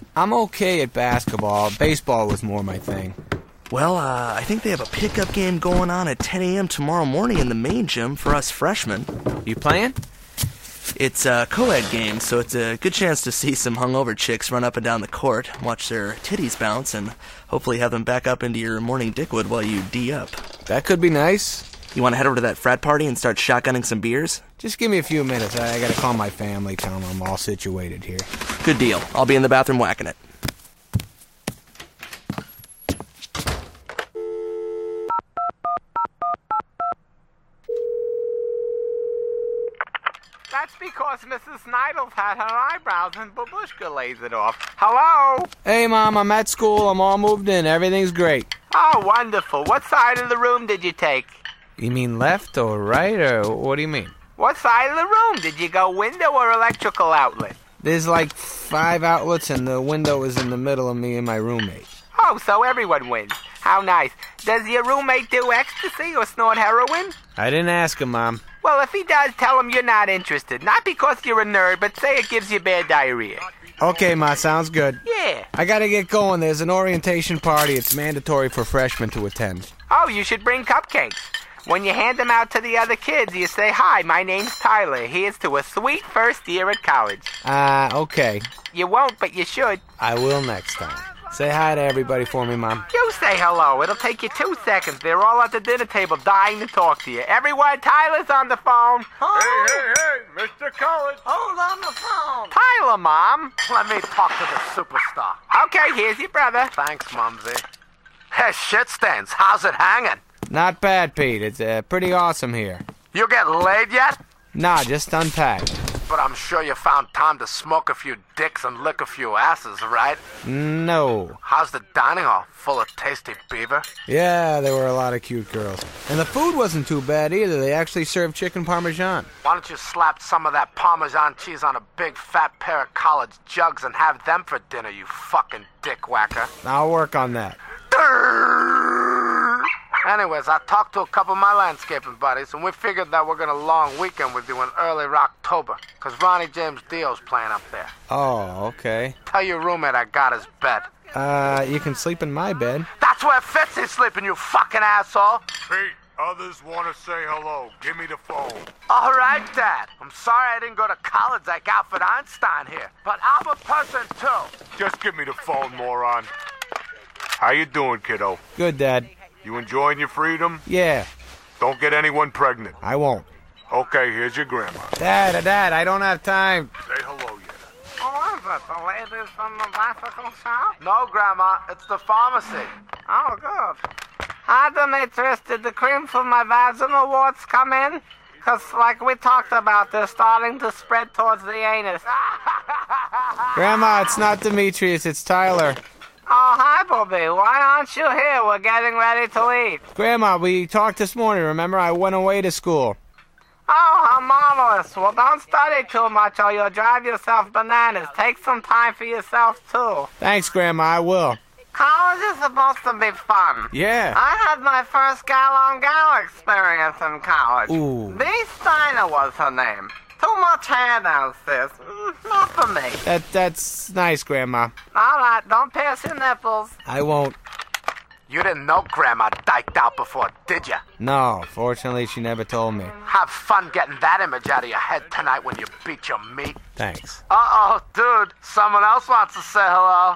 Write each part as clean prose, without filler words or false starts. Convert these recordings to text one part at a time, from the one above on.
I'm okay at basketball. Baseball was more my thing. Well, I think they have a pickup game going on at 10 a.m. tomorrow morning in the main gym for us freshmen. You playing? It's a co-ed game, so it's a good chance to see some hungover chicks run up and down the court, watch their titties bounce, and hopefully have them back up into your morning dickwood while you D-up. That could be nice. You want to head over to that frat party and start shotgunning some beers? Just give me a few minutes. I gotta call my family, tell them I'm all situated here. Good deal. I'll be in the bathroom whacking it. That's because Mrs. Neidles had her eyebrows and Babushka lays it off. Hello? Hey, Mom, I'm at school. I'm all moved in. Everything's great. Oh, wonderful. What side of the room did you take? You mean left or right, or what do you mean? What side of the room? Did you go window or electrical outlet? There's like 5 outlets, and the window is in the middle of me and my roommate. Oh, so everyone wins. How nice. Does your roommate do ecstasy or snort heroin? I didn't ask him, Mom. Well, if he does, tell him you're not interested. Not because you're a nerd, but say it gives you bad diarrhea. Okay, Ma, sounds good. Yeah. I gotta get going. There's an orientation party. It's mandatory for freshmen to attend. Oh, you should bring cupcakes. When you hand them out to the other kids, you say, "Hi, my name's Tyler. Here's to a sweet first year at college." Okay. You won't, but you should. I will next time. Say hi to everybody for me, Mom. You say hello. It'll take you 2 seconds. They're all at the dinner table dying to talk to you. Everyone, Tyler's on the phone. Hey, Mr. College. Hold on the phone. Tyler, Mom. Let me talk to the superstar. Okay, here's your brother. Thanks, Mumsy. Hey, shit stands. How's it hanging? Not bad, Pete. It's pretty awesome here. You get laid yet? Nah, just unpacked. But I'm sure you found time to smoke a few dicks and lick a few asses, right? No. How's the dining hall? Full of tasty beaver? Yeah, there were a lot of cute girls. And the food wasn't too bad either. They actually served chicken parmesan. Why don't you slap some of that Parmesan cheese on a big fat pair of college jugs and have them for dinner, you fucking dick whacker? I'll work on that. Anyways, I talked to a couple of my landscaping buddies, and we figured that we're going to long weekend with you in early Rocktober, because Ronnie James Dio's playing up there. Oh, okay. Tell your roommate I got his bed. You can sleep in my bed. That's where Fitzy's sleeping, you fucking asshole. Pete, others want to say hello. Give me the phone. All right, Dad. I'm sorry I didn't go to college like Alfred Einstein here, but I'm a person, too. Just give me the phone, moron. How you doing, kiddo? Good, Dad. You enjoying your freedom? Yeah. Don't get anyone pregnant. I won't. Okay, here's your grandma. Dad, I don't have time. Say hello, yet. Oh, is it the ladies from the bicycle shop? No, Grandma, it's the pharmacy. Oh, good. Hi, Demetrius. Did the cream from my vaginal warts come in? Because, like we talked about, they're starting to spread towards the anus. Grandma, it's not Demetrius, it's Tyler. Oh, hi, Bobby. Why aren't you here? We're getting ready to eat. Grandma, we talked this morning, remember? I went away to school. Oh, how marvelous. Well, don't study too much or you'll drive yourself bananas. Take some time for yourself, too. Thanks, Grandma, I will. College is supposed to be fun. Yeah. I had my first gal-on-gal experience in college. Ooh. Bea Steiner was her name. Too much hair downstairs. Not for me. That's nice, Grandma. All right, don't pierce your nipples. I won't. You didn't know Grandma dyked out before, did you? No, fortunately, she never told me. Have fun getting that image out of your head tonight when you beat your meat. Thanks. Uh-oh, dude. Someone else wants to say hello.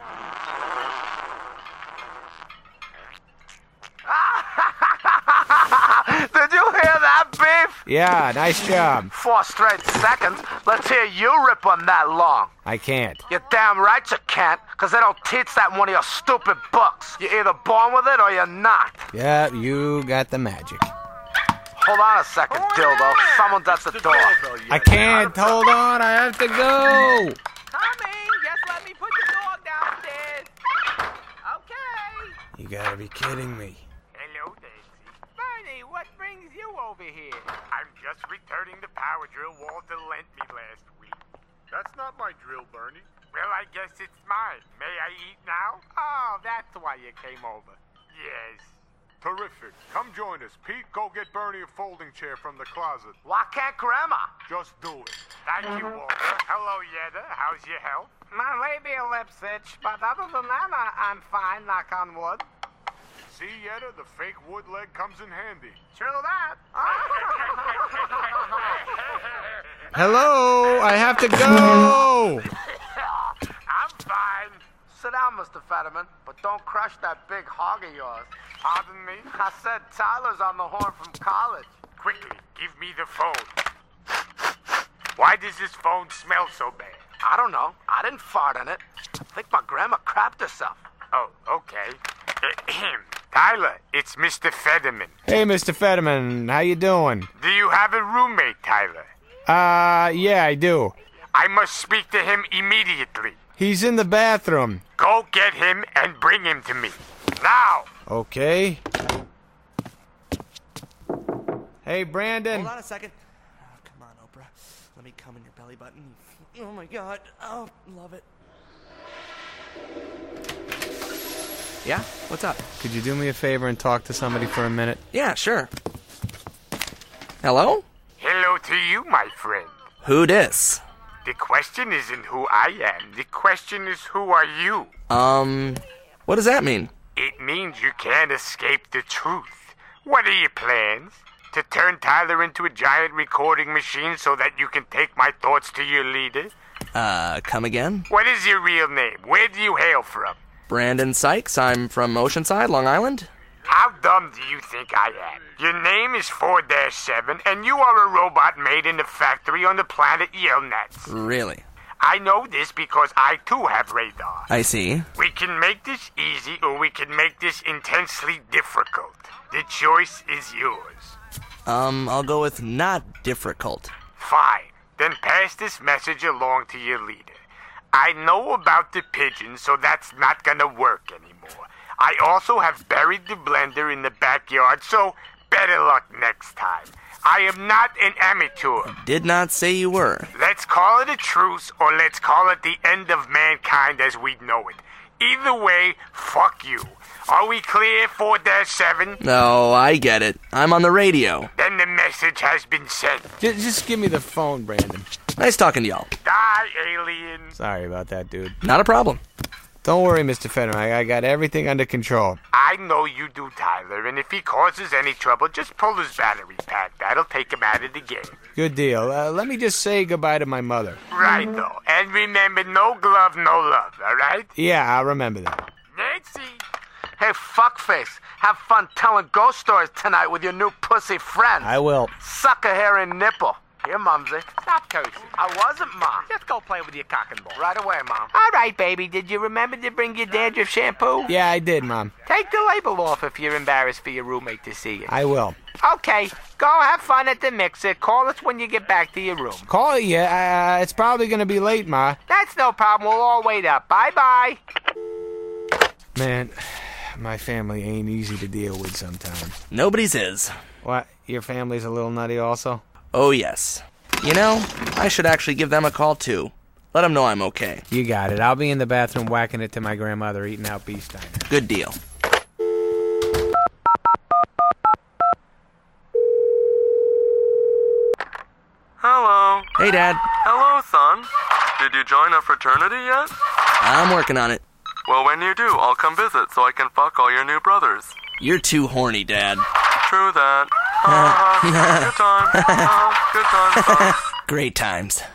Did you hear that, Beef? Yeah, nice job. 4 straight seconds. Let's hear you rip one that long. I can't. You're damn right you can't, because they don't teach that in one of your stupid books. You're either born with it or you're not. Yeah, you got the magic. Hold on a second, dildo. Someone's at the door. I can't. Hold on, I have to go. Coming. Just let me put the dog downstairs. Okay. You gotta be kidding me. Hello, Daisy. Bernie, what brings you over here? I'm just returning the power drill Walter lent me last week. That's not my drill, Bernie. Well, I guess it's mine. May I eat now? Oh, that's why you came over. Yes. Terrific. Come join us. Pete, go get Bernie a folding chair from the closet. Why can't Grandma? Just do it. Thank you, Walter. Hello, Yetta. How's your health? My labial lips itch, but other than that, I'm fine, knock on wood. See, Yetta, the fake wood leg comes in handy. True that. Hello, I have to go. I'm fine. Sit down, Mr. Fetterman, but don't crush that big hog of yours. Pardon me? I said Tyler's on the horn from college. Quickly, give me the phone. Why does this phone smell so bad? I don't know. I didn't fart in it. I think my grandma crapped herself. Oh, okay. Tyler, it's Mr. Fetterman. Hey, Mr. Fetterman, how you doing? Do you have a roommate, Tyler? Yeah, I do. I must speak to him immediately. He's in the bathroom. Go get him and bring him to me. Now! Okay. Hey, Brandon. Hold on a second. Oh, come on, Oprah. Let me come in your belly button. Oh, my God. Oh, love it. Yeah? What's up? Could you do me a favor and talk to somebody for a minute? Yeah, sure. Hello? Hello to you, my friend. Who dis? The question isn't who I am. The question is who are you? What does that mean? It means you can't escape the truth. What are your plans? To turn Tyler into a giant recording machine so that you can take my thoughts to your leader? Come again? What is your real name? Where do you hail from? Brandon Sykes. I'm from Oceanside, Long Island. How dumb do you think I am? Your name is 4-7, and you are a robot made in the factory on the planet Yelnats. Really? I know this because I too have radar. I see. We can make this easy or we can make this intensely difficult. The choice is yours. I'll go with not difficult. Fine. Then pass this message along to your leader. I know about the pigeons, so that's not gonna work anymore. I also have buried the blender in the backyard, so better luck next time. I am not an amateur. Did not say you were. Let's call it a truce, or let's call it the end of mankind as we know it. Either way, fuck you. Are we clear, 4-7? No, I get it. I'm on the radio. Then the message has been sent. Just give me the phone, Brandon. Nice talking to y'all. Die, alien. Sorry about that, dude. Not a problem. Don't worry, Mr. Fetterman. I got everything under control. I know you do, Tyler, and if he causes any trouble, just pull his battery pack. That'll take him out of the game. Good deal. Let me just say goodbye to my mother. Right, though. And remember, no glove, no love, all right? Yeah, I'll remember that. Nancy. Hey, fuckface. Have fun telling ghost stories tonight with your new pussy friend. I will. Suck a hairy nipple. Here, Mumsy. Stop cursing. I wasn't, Mom. Just go play with your cock and ball. Right away, Mom. All right, baby. Did you remember to bring your dandruff shampoo? Yeah, I did, Mom. Take the label off if you're embarrassed for your roommate to see you. I will. Okay, go have fun at the mixer. Call us when you get back to your room. Call you. It's probably going to be late, Ma. That's no problem. We'll all wait up. Bye-bye. Man, my family ain't easy to deal with sometimes. Nobody's is. What? Your family's a little nutty also? Oh, yes. You know, I should actually give them a call, too. Let them know I'm okay. You got it. I'll be in the bathroom whacking it to my grandmother eating out beef diner. Good deal. Hello. Hey, Dad. Hello, son. Did you join a fraternity yet? I'm working on it. Well, when you do, I'll come visit so I can fuck all your new brothers. You're too horny, Dad. True that. Good time. Good time, son. Great times.